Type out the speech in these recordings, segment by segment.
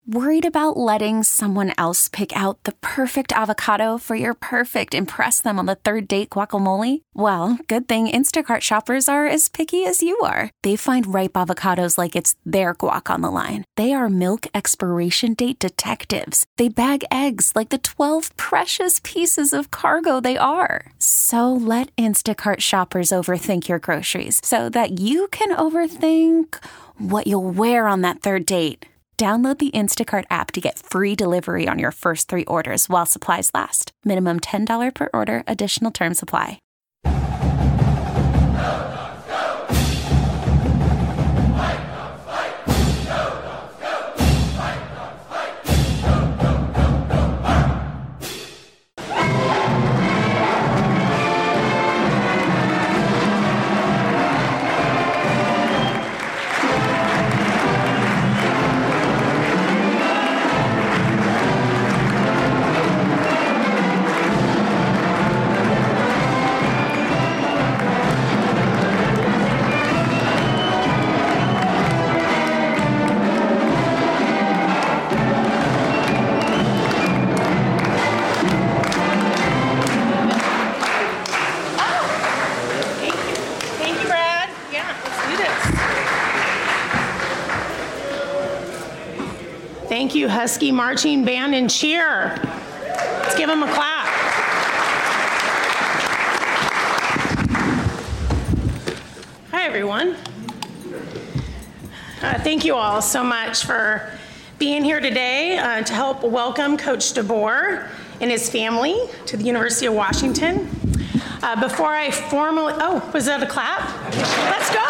Worried about letting someone else pick out the perfect avocado for your perfect impress them on the third date guacamole? Well, good thing Instacart shoppers are as picky as you are. They find ripe avocados like it's their guac on the line. They are milk expiration date detectives. They bag eggs like the 12 precious pieces of cargo they are. So let Instacart shoppers overthink your groceries so that you can overthink what you'll wear on that third date. Download the Instacart app to get free delivery on your first 3 orders while supplies last. Minimum $10 per order. Additional terms apply. Thank you, Husky Marching Band and Cheer. Let's give them a clap. Hi, everyone. Thank you all so much for being here today to help welcome Coach DeBoer and his family to the University of Washington. Before I formally, was that a clap? Let's go.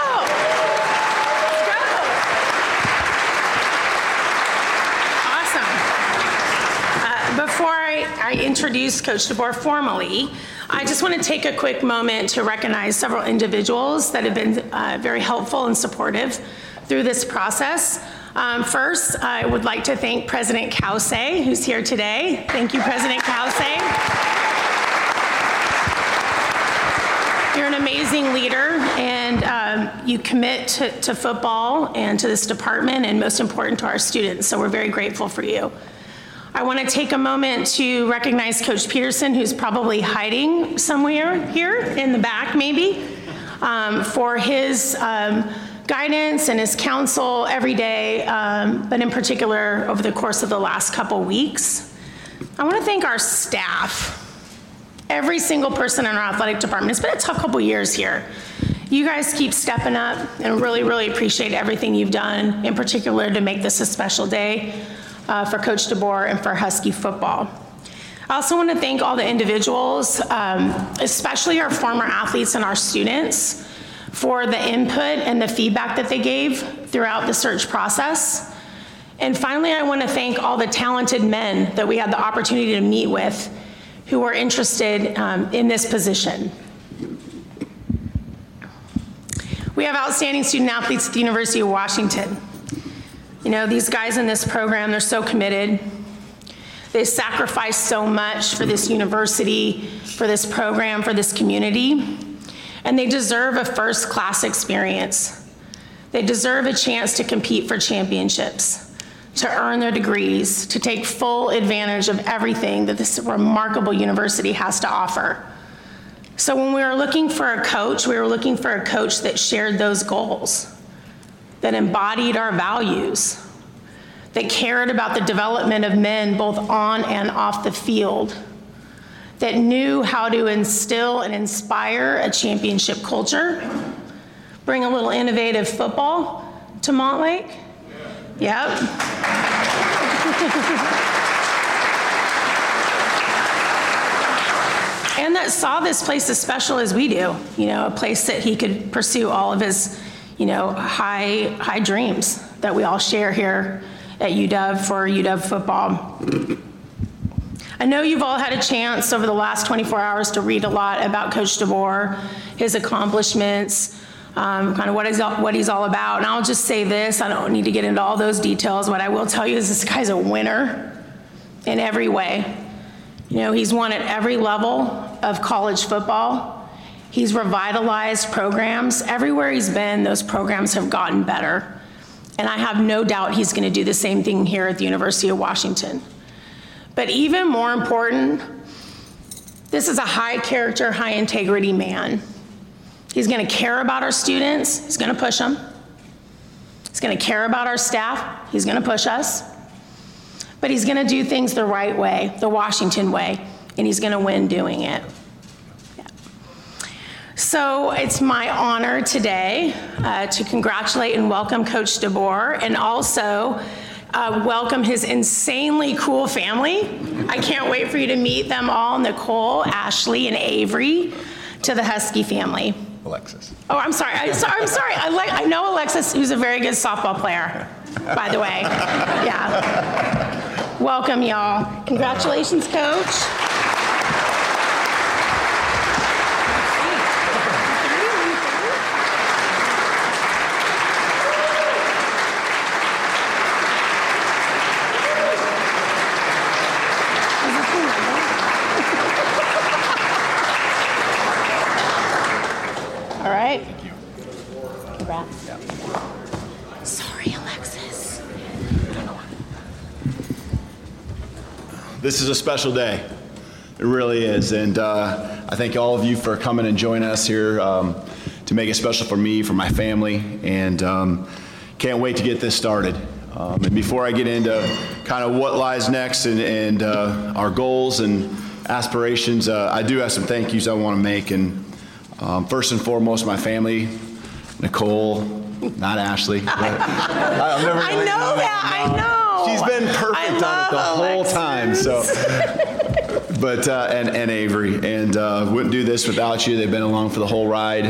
Before I introduce Coach DeBoer formally, I just want to take a quick moment to recognize several individuals that have been very helpful and supportive through this process. First, I would like to thank President Cauce, who's here today. Thank you, President Cauce. You're an amazing leader, and you commit to football and to this department, and most important to our students, so we're very grateful for you. I want to take a moment to recognize Coach Peterson, who's probably hiding somewhere here in the back, maybe, for his guidance and his counsel every day, but in particular over the course of the last couple weeks. I want to thank our staff, every single person in our athletic department. It's been a tough couple years here. You guys keep stepping up and really, really appreciate everything you've done, in particular to make this a special day for Coach DeBoer and for Husky football. I also want to thank all the individuals, especially our former athletes and our students, for the input and the feedback that they gave throughout the search process. And finally, I want to thank all the talented men that we had the opportunity to meet with who were interested in this position. We have outstanding student athletes at the University of Washington. You know, these guys in this program, they're so committed. They sacrifice so much for this university, for this program, for this community, and they deserve a first-class experience. They deserve a chance to compete for championships, to earn their degrees, to take full advantage of everything that this remarkable university has to offer. So when we were looking for a coach, we were looking for a coach that shared those goals, that embodied our values, that cared about the development of men both on and off the field, that knew how to instill and inspire a championship culture, bring a little innovative football to Montlake. Yep. And that saw this place as special as we do, you know, a place that he could pursue all of his, you know, high dreams that we all share here at UW for UW football. I know you've all had a chance over the last 24 hours to read a lot about Coach DeBoer, his accomplishments, kind of what he's all about. And I'll just say this, I don't need to get into all those details. What I will tell you is this guy's a winner in every way. You know, he's won at every level of college football. He's revitalized programs. Everywhere he's been, those programs have gotten better. And I have no doubt he's going to do the same thing here at the University of Washington. But even more important, this is a high character, high integrity man. He's going to care about our students. He's going to push them. He's going to care about our staff. He's going to push us. But he's going to do things the right way, the Washington way, and he's going to win doing it. Yeah. So it's my honor today to congratulate and welcome Coach DeBoer, and also welcome his insanely cool family. I can't wait for you to meet them all, Nicole, Ashley, and Avery, to the Husky family. Alexis. Oh, I'm sorry. I know Alexis, who's a very good softball player, by the way. Yeah. Welcome, y'all. Congratulations, Coach. All right. Thank you. Congrats. Yeah. Sorry, Alexis. This is a special day. It really is. And I thank all of you for coming and joining us here to make it special for me, for my family, and can't wait to get this started. And before I get into kind of what lies next and our goals and aspirations, I do have some thank yous I want to make. And first and foremost, my family, Nicole, not Ashley. I know that. I know. She's been perfect on it the whole time. So, but and Avery, and wouldn't do this without you. They've been along for the whole ride.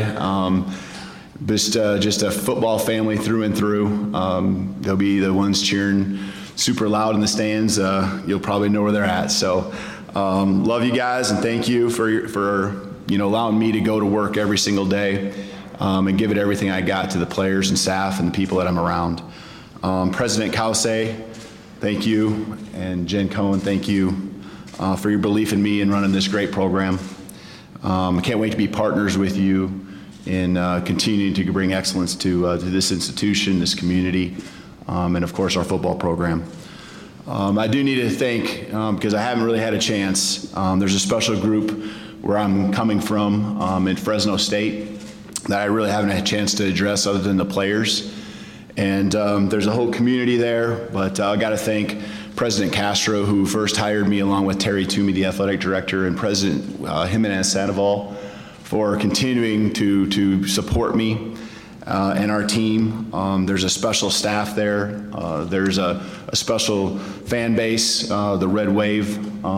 Just a football family through and through. They'll be the ones cheering super loud in the stands. You'll probably know where they're at. So, love you guys, and thank you for allowing me to go to work every single day and give it everything I got to the players and staff and the people that I'm around. President Kause, thank you, and Jen Cohen, thank you for your belief in me and running this great program. I can't wait to be partners with you in continuing to bring excellence to this institution, this community, and of course our football program. I do need to thank, because I haven't really had a chance, there's a special group where I'm coming from in Fresno State that I really haven't had a chance to address other than the players. And there's a whole community there, but I got to thank President Castro, who first hired me along with Terry Toomey, the athletic director, and President Jimenez Sandoval for continuing to support me and our team. There's a special staff there. There's a special fan base, the Red Wave,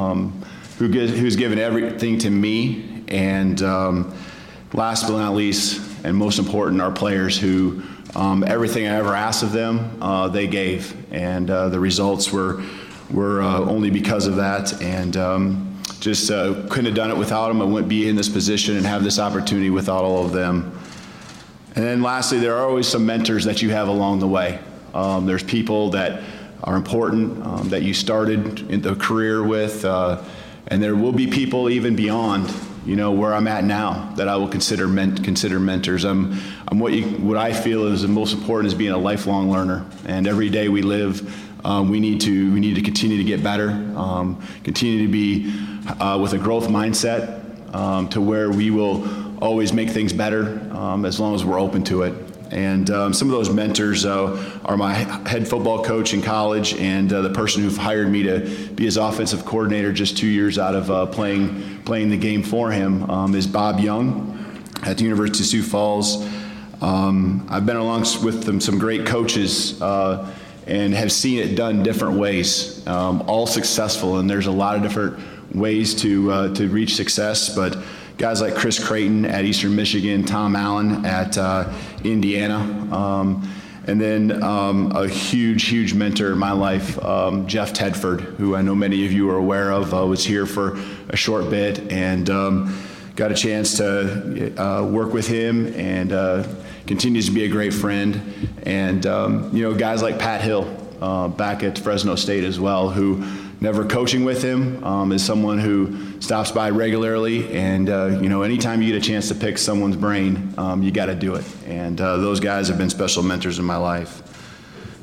who's given everything to me. And last but not least, and most important, our players who everything I ever asked of them, they gave. And the results were only because of that. And just couldn't have done it without them. I wouldn't be in this position and have this opportunity without all of them. And then lastly, there are always some mentors that you have along the way. There's people that are important that you started in the career with, and there will be people even beyond, where I'm at now that I will consider mentors. I'm what I feel is the most important is being a lifelong learner, and every day we live, we need to continue to get better, continue to be with a growth mindset to where we will always make things better as long as we're open to it. And some of those mentors are my head football coach in college, and the person who hired me to be his offensive coordinator just 2 years out of playing the game for him is Bob Young at the University of Sioux Falls. I've been along with some great coaches and have seen it done different ways, all successful, and there's a lot of different ways to reach success, but guys like Chris Creighton at Eastern Michigan, Tom Allen at Indiana, and then a huge mentor in my life, Jeff Tedford, who I know many of you are aware of, was here for a short bit, and got a chance to work with him, and continues to be a great friend. And guys like Pat Hill back at Fresno State as well, who never coaching with him, is someone who stops by regularly, and anytime you get a chance to pick someone's brain, you got to do it. And those guys have been special mentors in my life.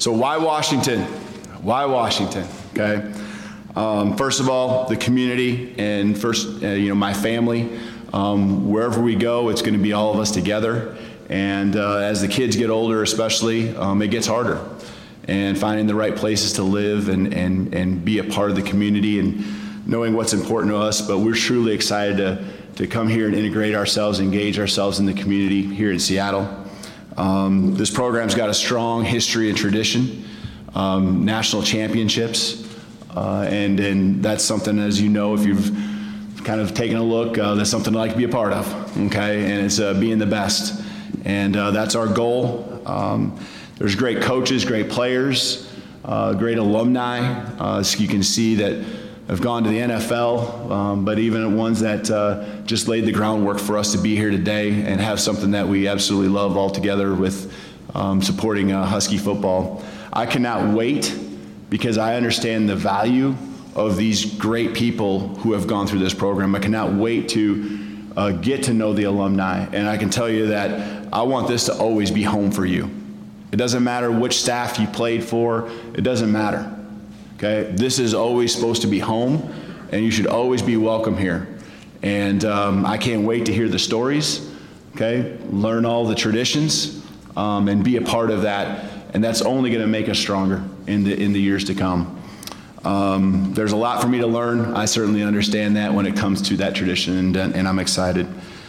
So why Washington? Why Washington? Okay. First of all, the community, and first, my family. Wherever we go, it's going to be all of us together. And as the kids get older, especially, it gets harder. And finding the right places to live and be a part of the community and knowing what's important to us. But we're truly excited to come here and integrate ourselves, engage ourselves in the community here in Seattle. This program's got a strong history and tradition, national championships, and that's something, as you know, if you've kind of taken a look, that's something I like to be a part of, okay? And it's being the best. And that's our goal. There's great coaches, great players, great alumni. So you can see that have gone to the NFL, but even ones that just laid the groundwork for us to be here today and have something that we absolutely love all together with supporting Husky football. I cannot wait because I understand the value of these great people who have gone through this program. I cannot wait to get to know the alumni, and I can tell you that I want this to always be home for you. It doesn't matter which staff you played for, it doesn't matter. Okay, this is always supposed to be home, and you should always be welcome here. And I can't wait to hear the stories, okay, learn all the traditions, and be a part of that. And that's only going to make us stronger in the years to come. There's a lot for me to learn. I certainly understand that when it comes to that tradition, and I'm excited.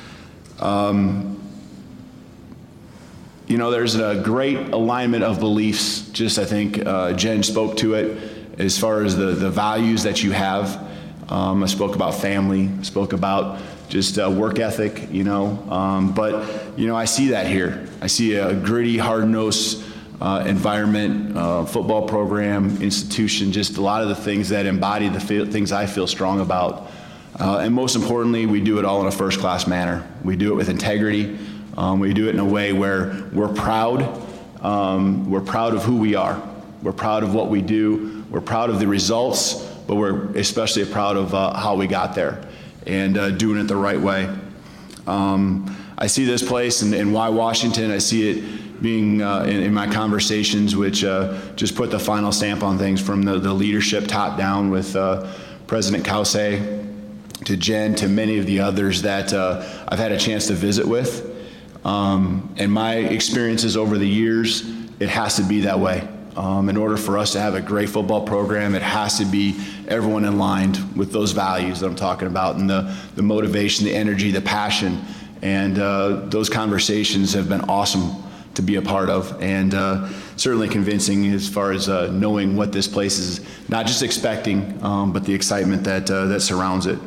There's a great alignment of beliefs. Just, I think Jen spoke to it as far as the values that you have. I spoke about family, spoke about just work ethic, but I see that here. I see a gritty, hard-nosed environment, football program, institution, just a lot of the things that embody the things I feel strong about. And most importantly, we do it all in a first-class manner. We do it with integrity. We do it in a way where we're proud. We're proud of who we are. We're proud of what we do. We're proud of the results, but we're especially proud of how we got there and doing it the right way. I see this place and why Washington. I see it being in my conversations, which just put the final stamp on things from the leadership top down with President Kause to Jen to many of the others that I've had a chance to visit with. And my experiences over the years, it has to be that way. In order for us to have a great football program, it has to be everyone in line with those values that I'm talking about, and the motivation, the energy, the passion. And those conversations have been awesome to be a part of, and certainly convincing as far as knowing what this place is, not just expecting, but the excitement that surrounds it.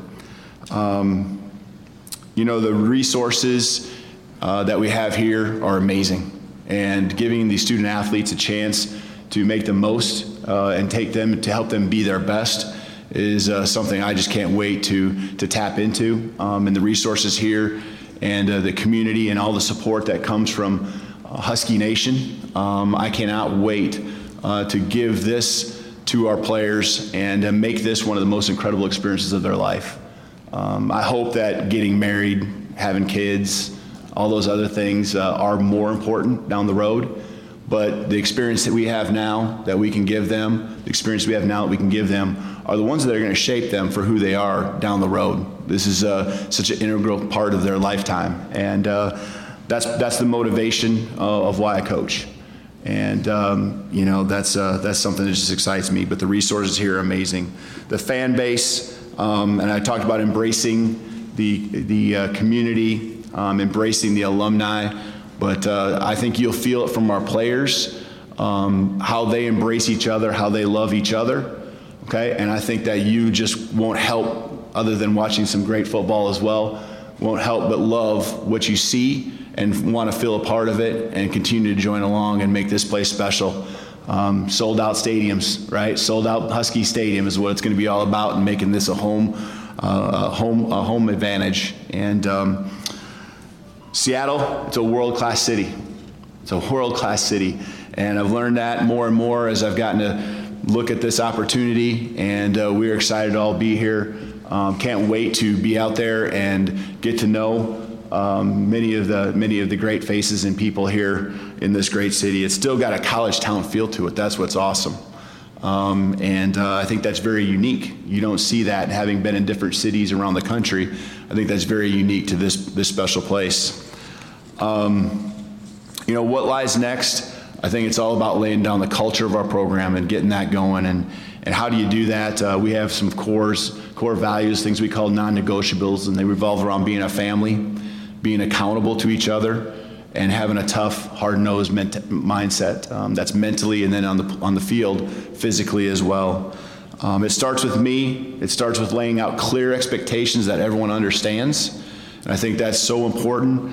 The resources that we have here are amazing, and giving the student athletes a chance to make the most and take them to help them be their best is something I just can't wait to tap into. And the resources here and the community and all the support that comes from Husky Nation, I cannot wait to give this to our players and make this one of the most incredible experiences of their life. I hope that getting married, having kids, all those other things are more important down the road. But the experience that we have now that we can give them, the experience we have now that we can give them, are the ones that are going to shape them for who they are down the road. This is such an integral part of their lifetime. And that's the motivation of why I coach. And, that's something that just excites me. But the resources here are amazing. The fan base, and I talked about embracing the community, embracing the alumni. But I think you'll feel it from our players, how they embrace each other, how they love each other, okay? And I think that you just won't help, other than watching some great football as well, won't help but love what you see and want to feel a part of it and continue to join along and make this place special. Sold out stadiums, right? Sold out Husky Stadium is what it's going to be all about, and making this a home advantage. And Seattle, it's a world-class city. It's a world-class city. And I've learned that more and more as I've gotten to look at this opportunity, and we're excited to all be here. Can't wait to be out there and get to know many of the great faces and people here in this great city. It's still got a college town feel to it. That's what's awesome. I think that's very unique. You don't see that having been in different cities around the country. I think that's very unique to this special place. What lies next? I think it's all about laying down the culture of our program and getting that going. And how do you do that? We have some core values, things we call non-negotiables, and they revolve around being a family, being accountable to each other, and having a tough, hard-nosed mindset. That's mentally and then on the field, physically as well. It starts with me. It starts with laying out clear expectations that everyone understands. And I think that's so important.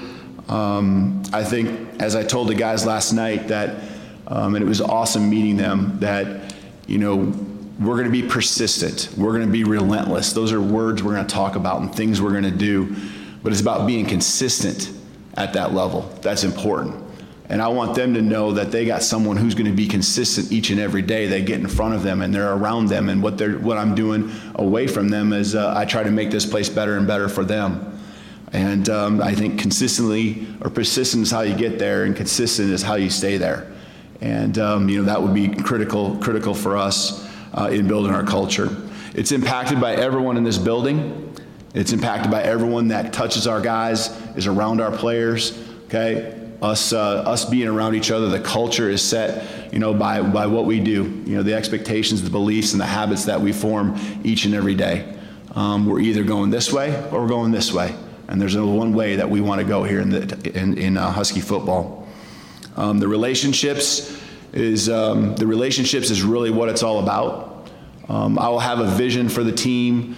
I think, as I told the guys last night, that, and it was awesome meeting them, that, we're going to be persistent. We're going to be relentless. Those are words we're going to talk about and things we're going to do. But it's about being consistent at that level. That's important. And I want them to know that they got someone who's going to be consistent each and every day. They get in front of them and they're around them. And what I'm doing away from them is I try to make this place better and better for them. And I think consistently, or persistent is how you get there, and consistent is how you stay there. And that would be critical for us in building our culture. It's impacted by everyone in this building. It's impacted by everyone that touches our guys, is around our players. Okay, us being around each other. The culture is set, by what we do. The expectations, the beliefs, and the habits that we form each and every day. We're either going this way or we're going this way. And there's only one way that we want to go here in Husky football. The relationships is really what it's all about. I will have a vision for the team,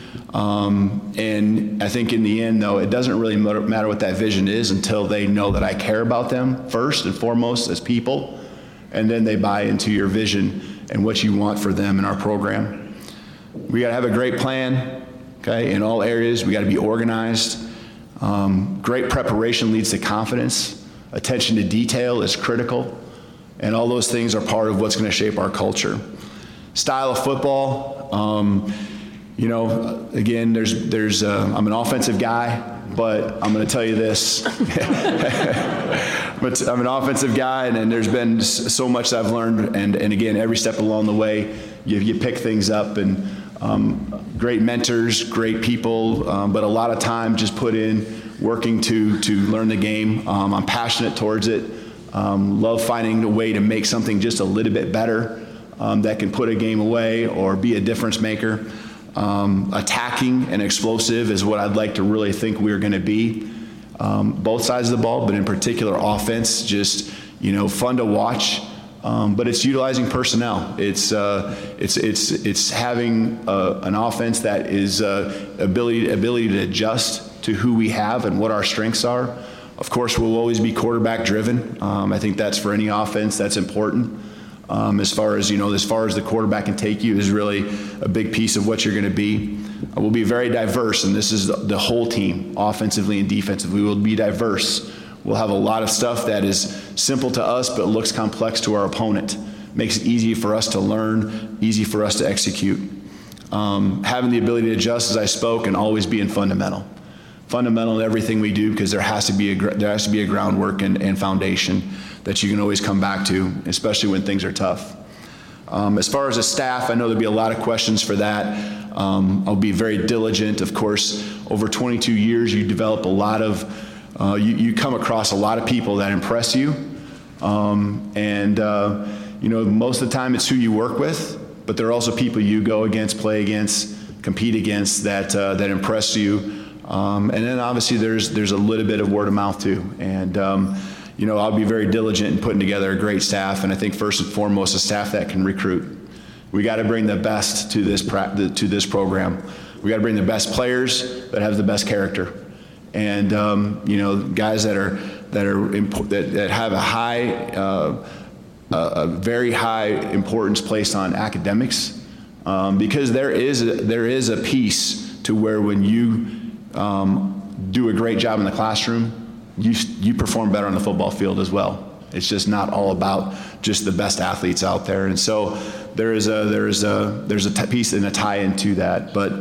and I think in the end, though, it doesn't really matter what that vision is until they know that I care about them first and foremost as people, and then they buy into your vision and what you want for them in our program. We got to have a great plan, okay, in all areas. We got to be organized. Great preparation leads to confidence. Attention to detail is critical. And all those things are part of what's going to shape our culture. Style of football, again, there's I'm an offensive guy, but I'm going to tell you this. But I'm an offensive guy, and there's been so much that I've learned. And again, every step along the way, you pick things up, and great mentors, great people, but a lot of time just put in working to learn the game. I'm passionate towards it. Love finding a way to make something just a little bit better that can put a game away or be a difference maker. Attacking and explosive is what I'd like to really think we're going to be. Both sides of the ball, but in particular offense, just fun to watch. But it's utilizing personnel. It's having an offense that is ability to adjust to who we have and what our strengths are. Of course, we'll always be quarterback driven. I think that's for any offense, that's important. As far as the quarterback can take you is really a big piece of what you're going to be. We'll be very diverse, and this is the whole team, offensively and defensively. We will be diverse. We'll have a lot of stuff that is simple to us but looks complex to our opponent. Makes it easy for us to learn, easy for us to execute. Having the ability to adjust, as I spoke, and always being fundamental. Fundamental in everything we do, because there has to be a groundwork and foundation that you can always come back to, especially when things are tough. As far as a staff, I know there'll be a lot of questions for that. I'll be very diligent. Of course, over 22 years, you develop a lot of, you come across a lot of people that impress you. Most of the time it's who you work with, but there are also people you go against, play against, compete against that impress you. And then obviously there's a little bit of word of mouth too. And, I'll be very diligent in putting together a great staff. And I think first and foremost, a staff that can recruit. We got to bring the best to this program. We got to bring the best players that have the best character. And, guys that have a very high importance placed on academics. Because there is a piece to where when you do a great job in the classroom, you perform better on the football field as well. It's just not all about just the best athletes out there, and so there's a piece and a tie into that. But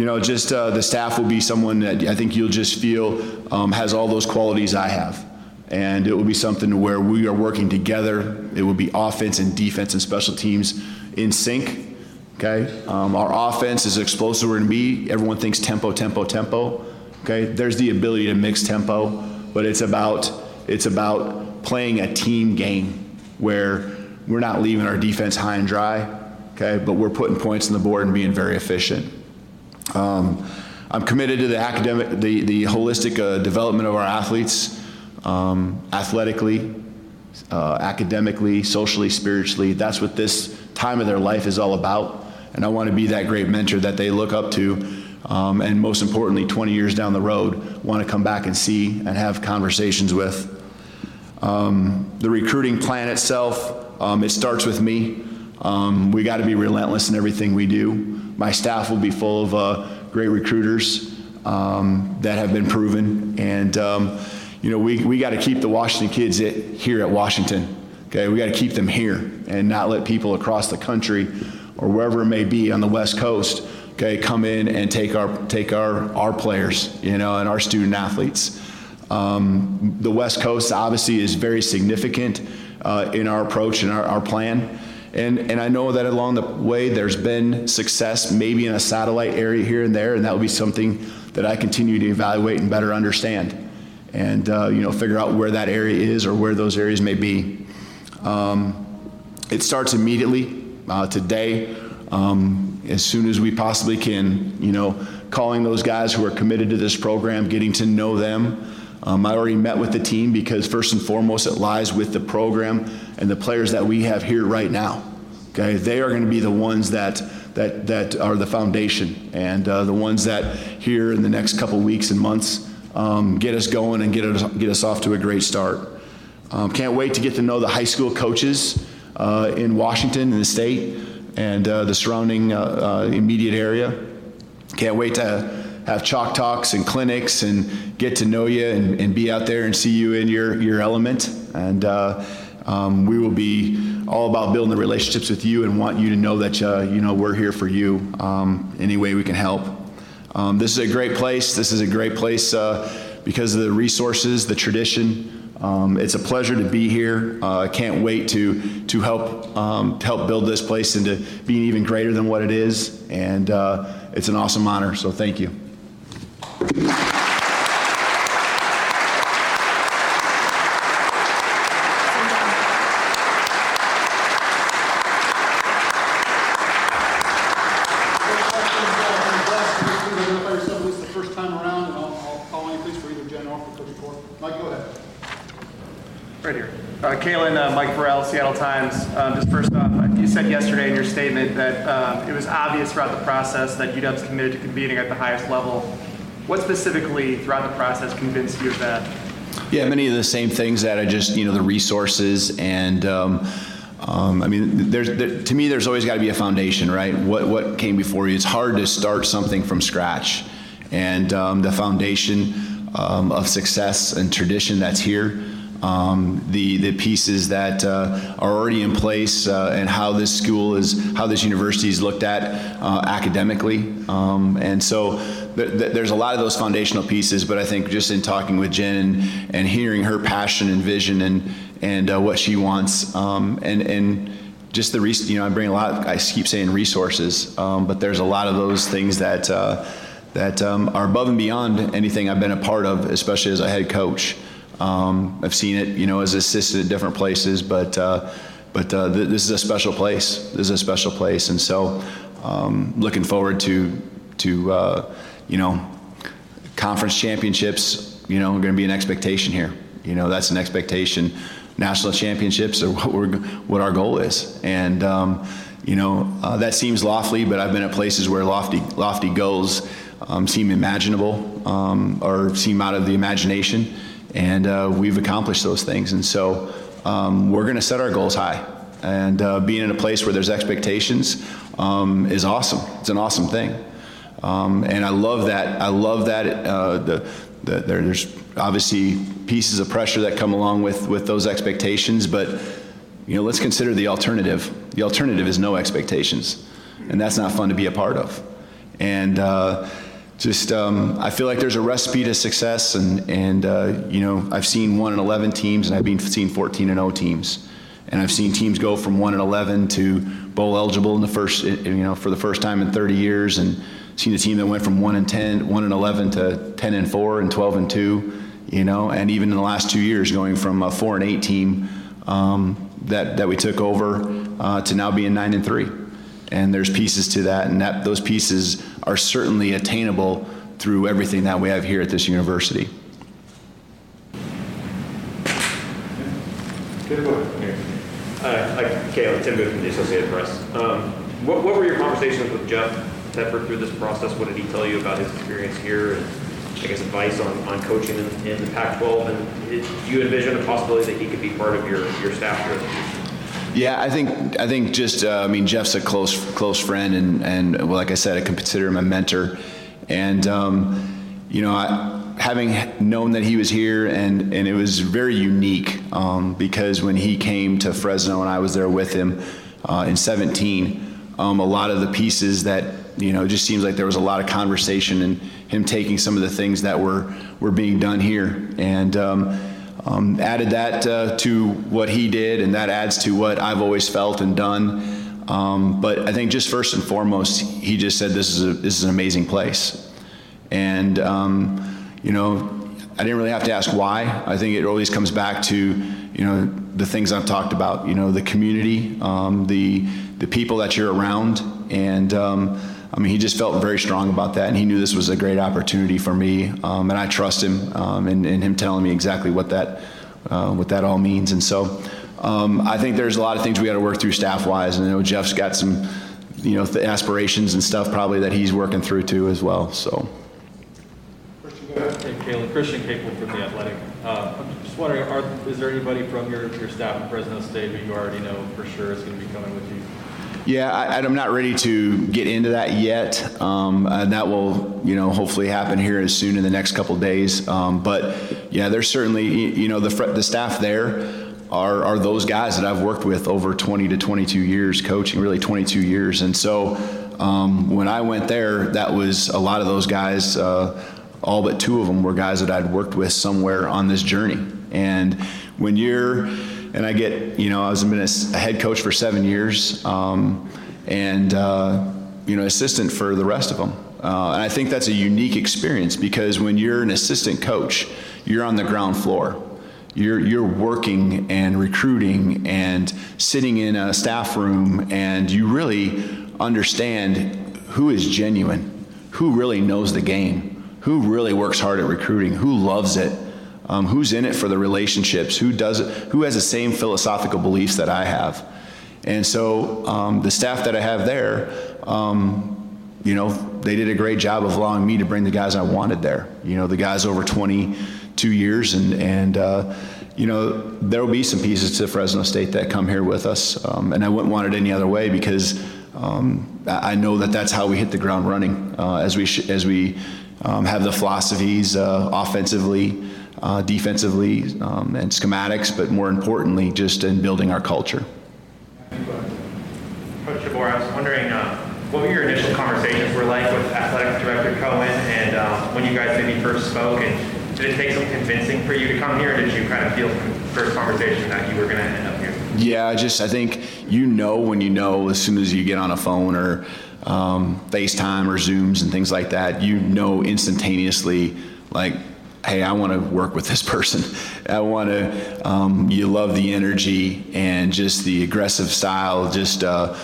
the staff will be someone that I think you'll just feel has all those qualities I have, and it will be something where we are working together. It will be offense and defense and special teams in sync. Okay, our offense is explosive. We're going to be. Everyone thinks tempo, tempo, tempo. Okay, there's the ability to mix tempo, but it's about playing a team game where we're not leaving our defense high and dry. Okay, but we're putting points on the board and being very efficient. I'm committed to the holistic development of our athletes, athletically, academically, socially, spiritually. That's what this time of their life is all about. And I want to be that great mentor that they look up to, and most importantly, 20 years down the road, want to come back and see and have conversations with. The recruiting plan itself, it starts with me. We got to be relentless in everything we do. My staff will be full of great recruiters that have been proven, and we got to keep the Washington kids here at Washington. Okay, we got to keep them here and not let people across the country or wherever it may be on the West Coast, okay, come in and take our players, and our student athletes. The West Coast obviously is very significant in our approach and our plan. And I know that along the way there's been success maybe in a satellite area here and there, and that will be something that I continue to evaluate and better understand, and figure out where that area is or where those areas may be. It starts immediately today, as soon as we possibly can, calling those guys who are committed to this program, getting to know them. I already met with the team because first and foremost it lies with the program and the players that we have here right now. Okay, they are going to be the ones that are the foundation, and the ones that here in the next couple weeks and months get us going and get us off to a great start. Can't wait to get to know the high school coaches in Washington and the state and the surrounding immediate area. Can't wait to have chalk talks and clinics and get to know you and be out there and see you in your element. And we will be all about building the relationships with you and want you to know that we're here for you any way we can help. This is a great place. This is a great place because of the resources, the tradition. It's a pleasure to be here. I can't wait to help build this place into being even greater than what it is. And it's an awesome honor. So thank you. Right here. Kalen, Mike Burrell, Seattle Times. Just first off, you said yesterday in your statement that it was obvious throughout the process that UW's committed to competing at the highest level. What specifically throughout the process convinced you of that? Yeah, many of the same things that I just, the resources and, to me, there's always got to be a foundation, right? What came before you? It's hard to start something from scratch. And the foundation of success and tradition that's here, the pieces that are already in place, and how this university is looked at academically, and so there's a lot of those foundational pieces. But I think just in talking with Jen and hearing her passion and vision and what she wants, and just I bring a lot. I keep saying resources, but there's a lot of those things that are above and beyond anything I've been a part of, especially as a head coach. I've seen it, as assistant at different places, but this is a special place. This is a special place, and so looking forward to conference championships. Going to be an expectation here. That's an expectation. National championships are what our goal is, and that seems lofty, but I've been at places where lofty goals seem imaginable or seem out of the imagination. And we've accomplished those things. And so we're going to set our goals high. And being in a place where there's expectations is awesome. It's an awesome thing. And I love that. There's obviously pieces of pressure that come along with those expectations. But, let's consider the alternative. The alternative is no expectations. And that's not fun to be a part of. And I feel like there's a recipe to success, and I've seen 1-11 teams, and I've seen 14-0 teams, and I've seen teams go from 1-11 to bowl eligible in the first, for the first time in 30 years, and seen a team that went from 1-11 to 10-4 and 12-2, and even in the last 2 years going from a 4-8 team that we took over to now being 9-3. And there's pieces to that, and those pieces are certainly attainable through everything that we have here at this university. Caleb, Tim Booth from the Associated Press. What were your conversations with Jeff Tedford through this process? What did he tell you about his experience here, and I guess advice on coaching in the Pac-12? And do you envision a possibility that he could be part of your staff here? Yeah, I think just Jeff's a close friend, and like I said, I can consider him a mentor, and having known that he was here, and it was very unique because when he came to Fresno and I was there with him in 2017, a lot of the pieces that just seems like there was a lot of conversation and him taking some of the things that were being done here, and added that to what he did, and that adds to what I've always felt and done. But I think just first and foremost, he just said this is an amazing place, and I didn't really have to ask why. I think it always comes back to the things I've talked about. The community, the people that you're around, and he just felt very strong about that, and he knew this was a great opportunity for me, and I trust him and him telling me exactly what that all means. And so I think there's a lot of things we got to work through staff-wise, and I know Jeff's got some the aspirations and stuff probably that he's working through too as well. So. Hey, Caleb, Christian Capel from The Athletic. I'm just wondering, is there anybody from your staff at Fresno State who you already know for sure is going to be coming with you? Yeah, I'm not ready to get into that yet, and that will, hopefully happen here as soon in the next couple of days. But yeah, there's certainly, the staff there are those guys that I've worked with over 20 to 22 years coaching, really 22 years. And so when I went there, that was a lot of those guys. All but two of them were guys that I'd worked with somewhere on this journey. And when and I get, I was been a head coach for 7 years, and assistant for the rest of them. And I think that's a unique experience because when you're an assistant coach, you're on the ground floor. You're working and recruiting and sitting in a staff room, and you really understand who is genuine, who really knows the game, who really works hard at recruiting, who loves it, who's in it for the relationships, who has the same philosophical beliefs that I have. And so the staff that I have there, they did a great job of allowing me to bring the guys I wanted there. The guys over 22 years, and there will be some pieces to Fresno State that come here with us, and I wouldn't want it any other way because I know that that's how we hit the ground running as we have the philosophies offensively, defensively, and schematics, but more importantly, just in building our culture. Coach DeBoer, I was wondering what your initial conversations were like with Athletic Director Cohen, and when you guys maybe first spoke, and did it take some convincing for you to come here, or did you kind of feel from the first conversation that you were going to end up here? Yeah, I think when as soon as you get on a phone or FaceTime or Zooms and things like that, instantaneously, like, hey, I want to work with this person. I want to, you love the energy and just the aggressive style, just the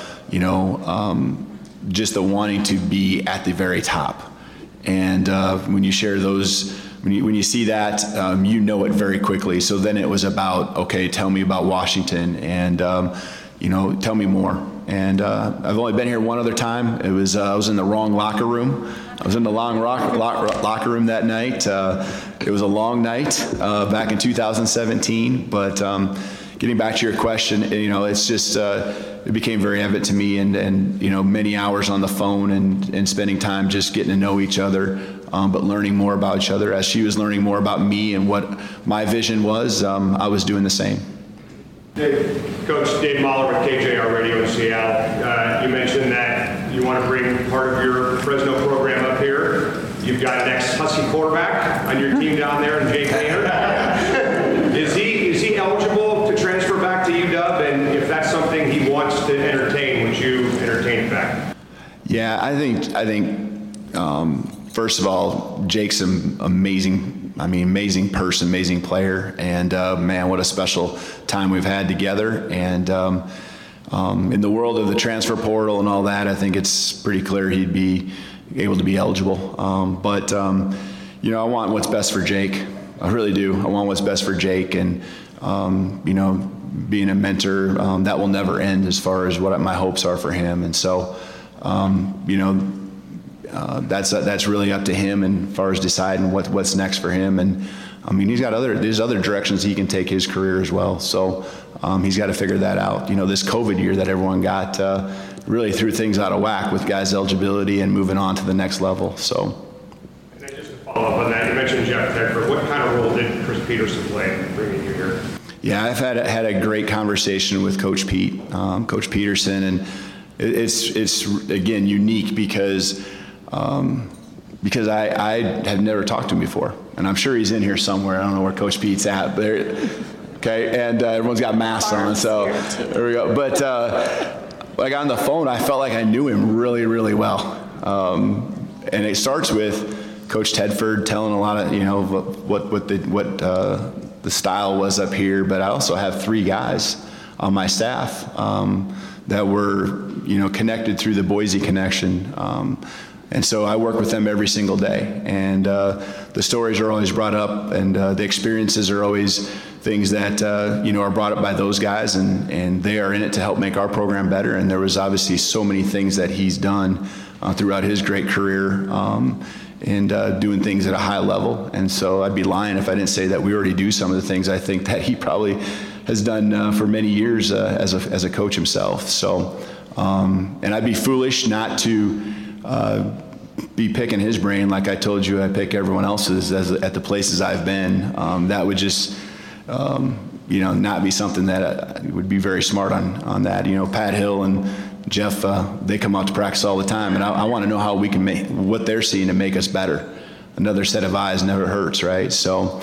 wanting to be at the very top. And when you share those, when you see that, it very quickly. So then it was about, okay, tell me about Washington and, tell me more. And I've only been here one other time. It was I was in the wrong locker room. I was in the long locker room that night. It was a long night back in 2017. But getting back to your question, it's just it became very evident to me, and many hours on the phone and spending time just getting to know each other, but learning more about each other. As she was learning more about me and what my vision was, I was doing the same. Coach Dave Mahler with KJR Radio in Seattle. You mentioned that you want to bring part of your Fresno program up here. You've got an ex-Husky quarterback on your team down there in Jake Maynard. Is he eligible to transfer back to UW? And if that's something he wants to entertain, would you entertain it back? Yeah, I think first of all, Jake's an amazing person, amazing player, and man, what a special time we've had together. And in the world of the transfer portal and all that, I think it's pretty clear he'd be able to be eligible. But you know, I want what's best for Jake. I really do. I want what's best for Jake, and you know, being a mentor, that will never end as far as what my hopes are for him. And so, you know, that's really up to him, and as far as deciding what's next for him. And I mean, there's other directions he can take his career as well. So he's got to figure that out. You know, this COVID year that everyone got really threw things out of whack with guys' eligibility and moving on to the next level. So. And then just to follow up on that, you mentioned Jeff Tedford. What kind of role did Chris Peterson play bringing you here? Yeah, I've had a great conversation with Coach Pete, Coach Peterson, and it's again unique because I have never talked to him before, and I'm sure he's in here somewhere. I don't know where Coach Pete's at, but okay, and everyone's got masks on, so there we go. But like on the phone, I felt like I knew him really, really well, and it starts with Coach Tedford telling a lot of, you know, what the style was up here, but I also have 3 guys on my staff that were, you know, connected through the Boise connection. And so I work with them every single day. And the stories are always brought up, and the experiences are always things that, you know, are brought up by those guys, and they are in it to help make our program better. And there was obviously so many things that he's done throughout his great career, and doing things at a high level. And so I'd be lying if I didn't say that we already do some of the things I think that he probably has done for many years as a coach himself. So, and I'd be foolish not to be picking his brain like I told you I pick everyone else's at the places I've been. That would just, you know, not be something that would be very smart on that. You know, Pat Hill and Jeff, they come out to practice all the time, and I want to know how we can make what they're seeing to make us better. Another set of eyes never hurts, right? So,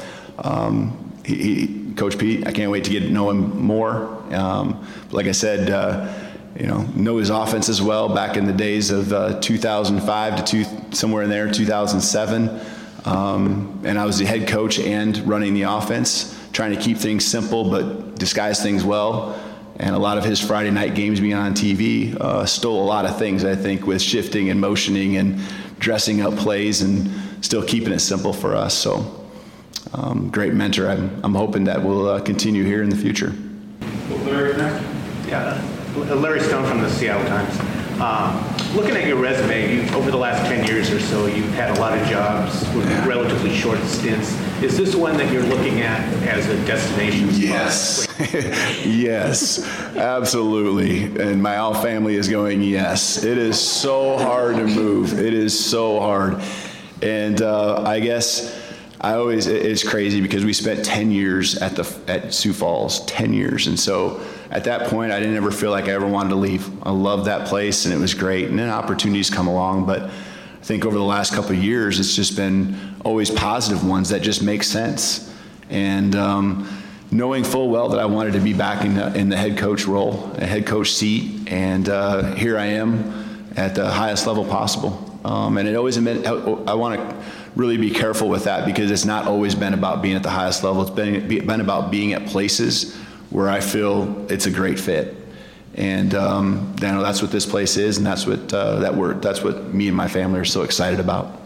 Coach Pete, I can't wait to get to know him more. Like I said, you know his offense as well. Back in the days of 2005 to somewhere in there, 2007, and I was the head coach and running the offense, trying to keep things simple but disguise things well. And a lot of his Friday night games being on TV stole a lot of things, I think, with shifting and motioning and dressing up plays and still keeping it simple for us. So, great mentor. I'm hoping that will continue here in the future. Larry, next. Yeah, Larry Stone from the Seattle Times. Looking at your resume, over the last 10 years or so, you've had a lot of jobs with relatively short stints. Is this one that you're looking at as a destination spot? Yes. Yes, absolutely. And my whole family is going, yes. It is so hard to move. It is so hard. And I guess it's crazy because we spent 10 years at Sioux Falls, 10 years. And so at that point, I didn't ever feel like I ever wanted to leave. I loved that place, and it was great. And then opportunities come along, but I think over the last couple of years, it's just been always positive ones that just make sense. And knowing full well that I wanted to be back in the head coach role, a head coach seat, and here I am at the highest level possible. And it always meant I want to really be careful with that because it's not always been about being at the highest level. It's been about being at places where I feel it's a great fit. And that's what this place is, and that's what me and my family are so excited about.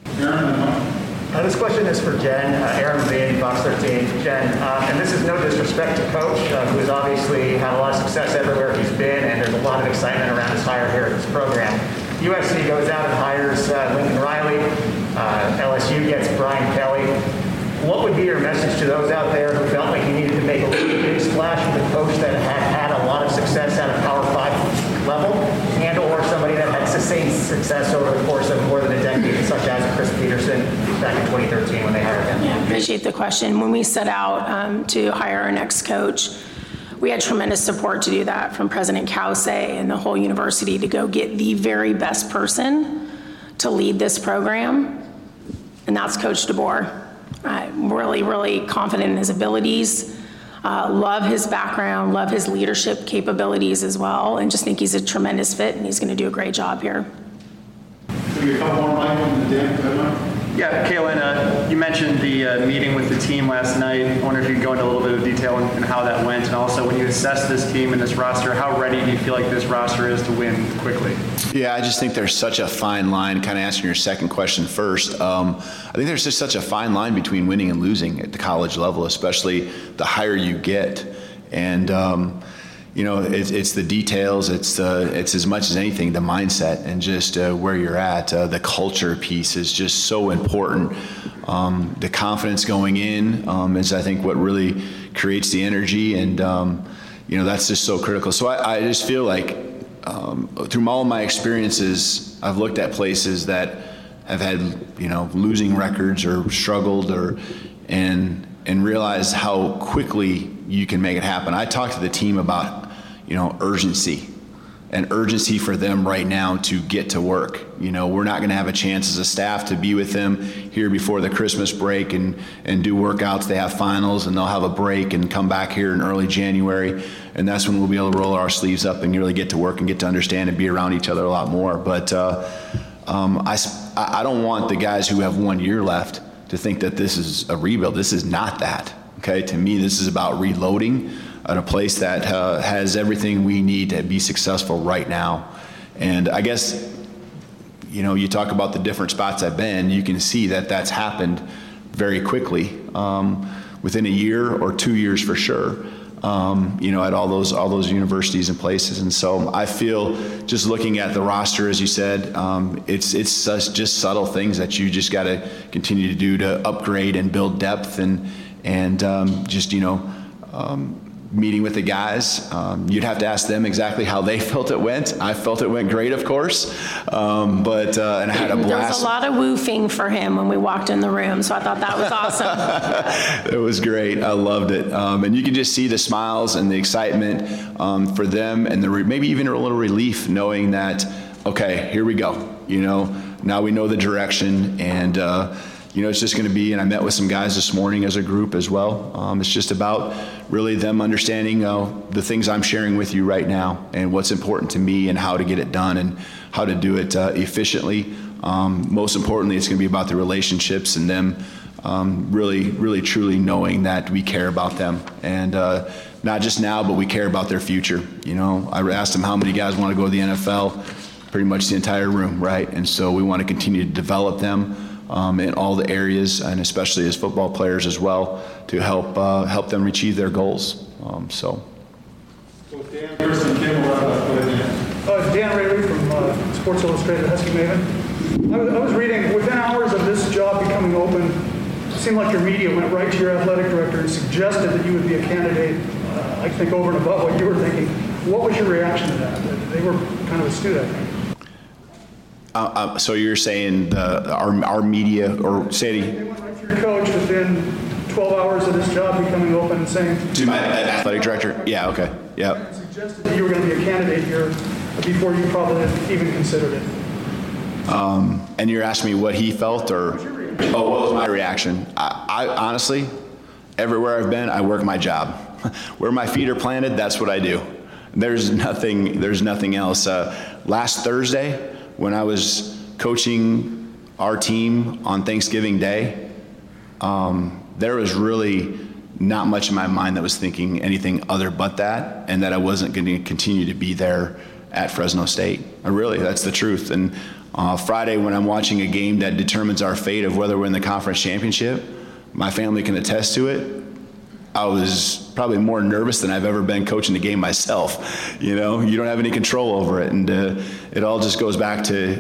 This question is for Jen. Aaron Levine, Fox 13. Jen, and this is no disrespect to Coach, who has obviously had a lot of success everywhere he's been, and there's a lot of excitement around his hire here at this program. USC goes out and hires Lincoln Riley. LSU gets Brian Kelly. What would be your message to those out there who felt like you needed to make a really big splash with a coach that had a lot of success at a Power 5 level, and or somebody that had sustained success over the course of more than a decade, such as Chris Peterson back in 2013 when they hired him? Yeah, appreciate the question. When we set out to hire our next coach, we had tremendous support to do that from President Cauce and the whole university to go get the very best person to lead this program, and that's Coach DeBoer. I'm really, really confident in his abilities, love his background, love his leadership capabilities as well, and just think he's a tremendous fit, and he's going to do a great job here. Maybe a couple more, Mike, and Dan. Yeah, Kaylin, you mentioned the meeting with the team last night. I wonder if you could go into a little bit of detail on how that went, and also when you assess this team and this roster, how ready do you feel like this roster is to win quickly? Yeah, I just think there's such a fine line, kind of answering your second question first. I think there's just such a fine line between winning and losing at the college level, especially the higher you get. And, it's the details, it's as much as anything, the mindset and just where you're at. The culture piece is just so important. The confidence going in is, I think, what really creates the energy, and, that's just so critical. So I just feel like through all of my experiences, I've looked at places that have had, losing records or struggled and realized how quickly you can make it happen. I talked to the team about, urgency for them right now to get to work. We're not going to have a chance as a staff to be with them here before the Christmas break and do workouts. They have finals and they'll have a break and come back here in early January. And that's when we'll be able to roll our sleeves up and really get to work and get to understand and be around each other a lot more. But I don't want the guys who have 1 year left to think that this is a rebuild. This is not that. Okay, to me, this is about reloading at a place that has everything we need to be successful right now. And I guess, you talk about the different spots I've been, you can see that that's happened very quickly, within a year or 2 years for sure, at all those universities and places. And so I feel, just looking at the roster, as you said, it's just subtle things that you just got to continue to do to upgrade and build depth and meeting with the guys. You'd have to ask them exactly how they felt it went. I felt it went great, of course, and I had a blast. There was a lot of woofing for him when we walked in the room, so I thought that was awesome. It was great. I loved it. And you can just see the smiles and the excitement for them, and maybe even a little relief knowing that, okay, here we go. Now we know the direction, and it's just going to be, and I met with some guys this morning as a group as well. It's just about really them understanding the things I'm sharing with you right now and what's important to me and how to get it done and how to do it efficiently. Most importantly, it's going to be about the relationships and them really, really, truly knowing that we care about them. And not just now, but we care about their future. I asked them how many guys want to go to the NFL. Pretty much the entire room, right? And so we want to continue to develop them in all the areas, and especially as football players as well, to help them achieve their goals. So Dan, Chris, and Kim will wrap up. Dan Rayleigh from Sports Illustrated Husky Maven. I was reading, within hours of this job becoming open, it seemed like your media went right to your athletic director and suggested that you would be a candidate, I think over and above what you were thinking. What was your reaction to that? They were kind of astute, I think. So you're saying our media, or Sadie? They went right to your coach within 12 hours of this job becoming open and saying... To my athletic director? Yeah, okay. Yeah. Suggested that you were going to be a candidate here before you probably even considered it. And you're asking me what he felt, or... what was my reaction? I honestly, everywhere I've been, I work my job. Where my feet are planted, that's what I do. There's nothing else. Last Thursday, when I was coaching our team on Thanksgiving Day, there was really not much in my mind that was thinking anything other but that, and that I wasn't going to continue to be there at Fresno State. That's the truth. And Friday, when I'm watching a game that determines our fate of whether we're in the conference championship, my family can attest to it. I was probably more nervous than I've ever been coaching the game myself. You don't have any control over it. And it all just goes back to,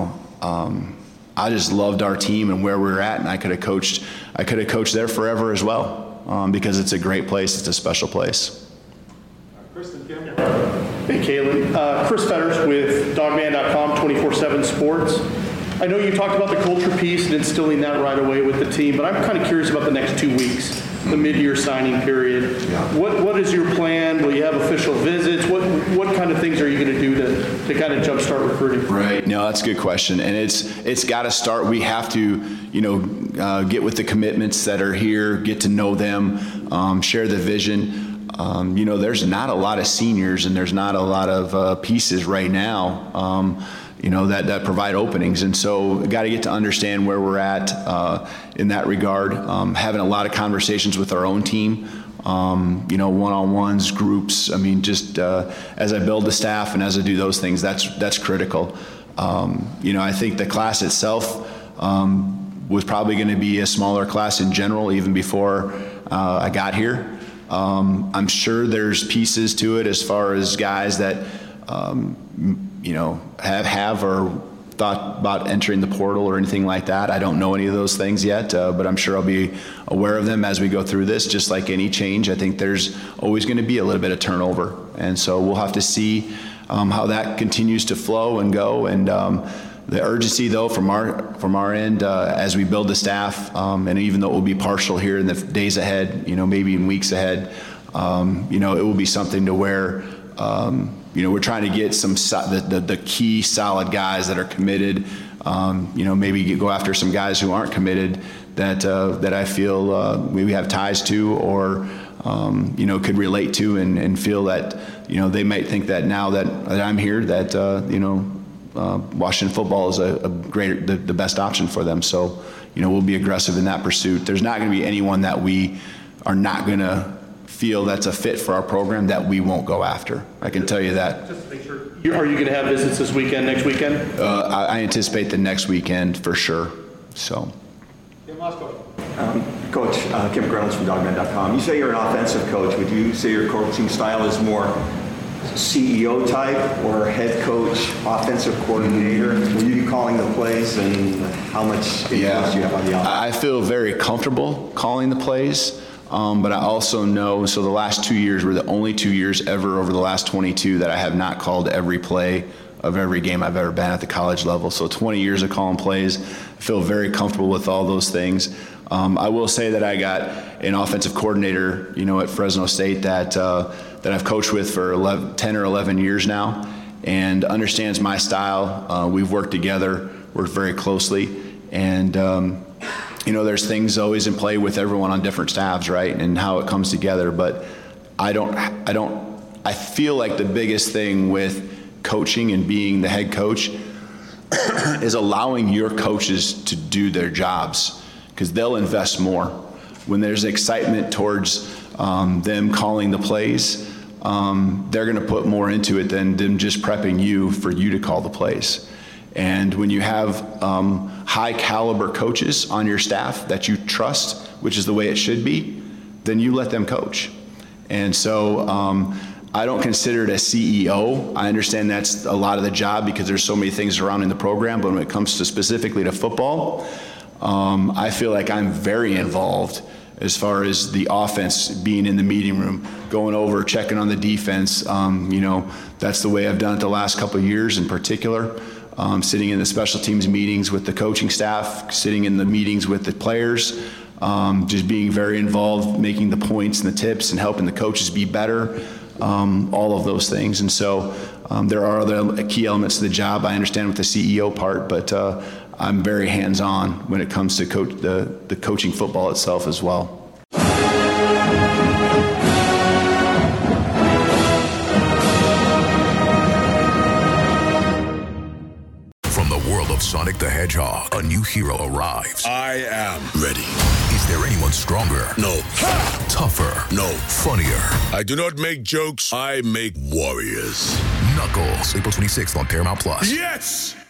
I just loved our team and where we're at, and I could have coached there forever as well, because it's a great place. It's a special place. Chris and Kim. Hey, Kaylin. Chris Fetters with Dogman.com, 24/7 Sports. I know you talked about the culture piece and instilling that right away with the team, but I'm kind of curious about the next 2 weeks. the mid-year signing period. What is your plan? Will you have official visits? What kind of things are you going to do to kind of jumpstart recruiting? Right. No, that's a good question, and it's got to start. We have to, get with the commitments that are here, get to know them, share the vision. There's not a lot of seniors, and there's not a lot of pieces right now. That provide openings. And so got to get to understand where we're at in that regard. Having a lot of conversations with our own team, one-on-ones, groups. I mean, just as I build the staff and as I do those things, that's critical. I think the class itself was probably going to be a smaller class in general, even before I got here. I'm sure there's pieces to it as far as guys that have or thought about entering the portal or anything like that. I don't know any of those things yet, but I'm sure I'll be aware of them as we go through this. Just like any change, I think there's always going to be a little bit of turnover. And so we'll have to see how that continues to flow and go. And the urgency, though, from our end, as we build the staff, and even though it will be partial here in the days ahead, maybe in weeks ahead, it will be something to where we're trying to get the key solid guys that are committed. Maybe go after some guys who aren't committed that I feel we have ties to or could relate to and feel that they might think that now that I'm here that Washington football is the best option for them. So we'll be aggressive in that pursuit. There's not going to be anyone that we are not going to feel that's a fit for our program that we won't go after. I can tell you that. Just to make sure. Are you going to have visits this weekend, next weekend? I anticipate the next weekend for sure. So. Coach Kim Reynolds from Dogman.com. You say you're an offensive coach. Would you say your coaching style is more CEO type or head coach, offensive coordinator? Will you be calling the plays, and how much influence do you have on the offense? I feel very comfortable calling the plays. But I also know, so the last 2 years were the only 2 years ever over the last 22 that I have not called every play of every game I've ever been at the college level. So 20 years of calling plays. I feel very comfortable with all those things. I will say that I got an offensive coordinator, at Fresno State that I've coached with for 10 or 11 years now and understands my style. We've worked together, worked very closely, and there's things always in play with everyone on different staffs, right, and how it comes together. But I feel like the biggest thing with coaching and being the head coach is allowing your coaches to do their jobs, because they'll invest more. When there's excitement towards them calling the plays, they're going to put more into it than them just prepping you for you to call the plays. And when you have high caliber coaches on your staff that you trust, which is the way it should be, then you let them coach. And so I don't consider it a CEO. I understand that's a lot of the job because there's so many things surrounding the program, but when it comes to specifically to football, I feel like I'm very involved as far as the offense being in the meeting room, going over, checking on the defense. That's the way I've done it the last couple of years in particular. Sitting in the special teams meetings with the coaching staff, sitting in the meetings with the players, just being very involved, making the points and the tips and helping the coaches be better, all of those things. And so there are other key elements to the job. I understand with the CEO part, but I'm very hands-on when it comes to the coaching football itself as well. Sonic the Hedgehog, a new hero arrives. I am ready. Is there anyone stronger? No. Ha! Tougher? No. Funnier? I do not make jokes, I make warriors. Knuckles, April 26th on Paramount+. Yes!